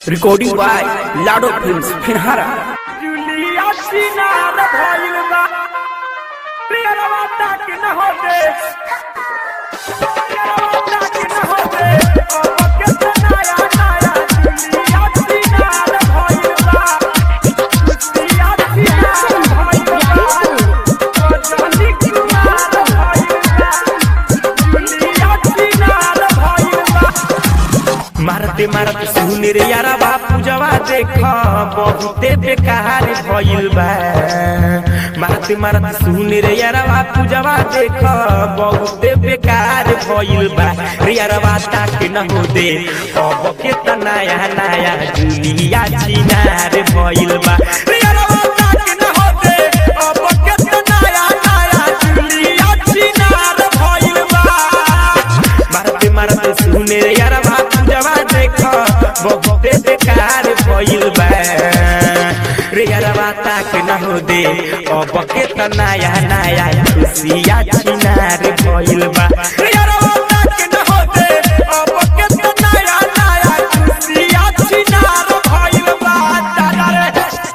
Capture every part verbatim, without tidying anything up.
Recording by Lado Films, Finhara. जुलिया सिनार भइल बा प्रियरवा ताक न होते प्रियरवा ताक न होते अब के नया नया जुलिया सिनार भइल बा जुलिया सिनार भइल बा जल्दी कुमार भइल बा जुलिया सिनार भइल बा मारते मारते सुने रे यारा बापू जवा देख बहुते बेकार भइल बा। मारते मारते सुने रे यारा बापू जवा देख बहुते बेकार भइल बा। रे यारा बाता के न हो दे अब के त नया नया जुलिया चिनार भइल बा। रे यारा बाता के न हो दे अब के त नया नया जुलिया चिनार भइल बा। मारते मारते सुने रे यारा बापू जवा देख बहुते बेकार भइल बा। रे यारा बाता के न हो दे अब के त नया नया खुशिया चिनार भइल बा। रे यारा बाता के न हो दे अब के त नया नया खुशिया चिनार भइल बा। दादा रे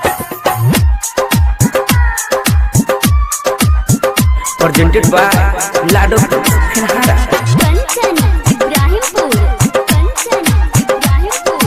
presented by Lado Finhara. Kanchan Ibrahimpur Kanchan Ibrahimpur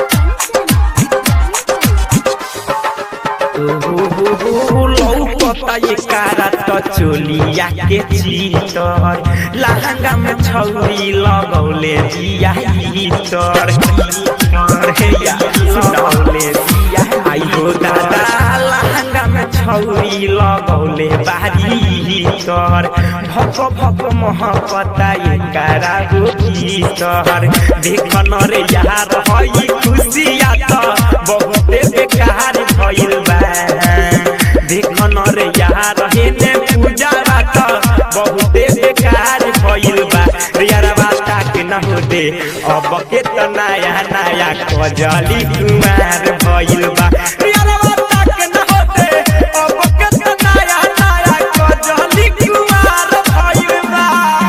Kanchan लौकता ये कारा त चोलिया के चीतर लहंगा में छौरी लगौले जिया हीटर हे या लगौले जिया आई हो दादा लहंगा में छौरी लगौले बारी हीटर भक भक महकता ये कारा हो भीतर देख न रे यार हई खुशिया त बहुते बेकार भइल बा। देख न रे यार हेने पूजा रात बहुते बेकार भइल बा। रे यार बाता के न हो दे अब के त नया नया कजली कुमार भइल बा। रे यार बाता के न हो दे अब के त नया नया कजली कुमार भइल बा।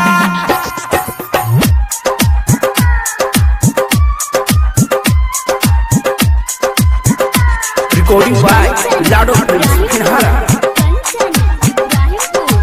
Recording by Lado Films, Finhara. Kanchan Ibrahimpur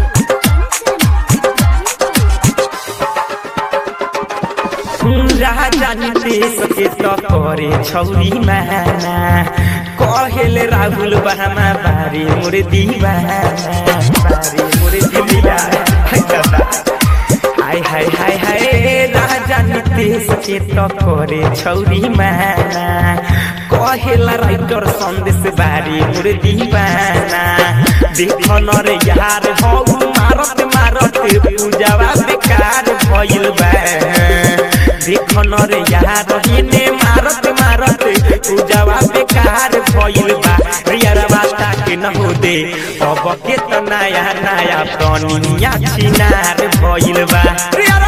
Kanchan राजा नितेश के त करे छौरी माना कहेले राहुल बहाना बारी मोर दीवाना बारी मोर दीवाना हाय हाय हाय हाय राजा नितेश के त करे छौरी माना कहेला राइटर संदेश बारी मोर दीवाना देख न रे यार हौ मारत मारत पूजावा बेकार भइल बा। देख न रे यार हेने मारत मारत पूजावा बेकार भइल बा। रे यार बाता के न हो दे अब के त नया नया तनिया चिनार भइल बा। रे यार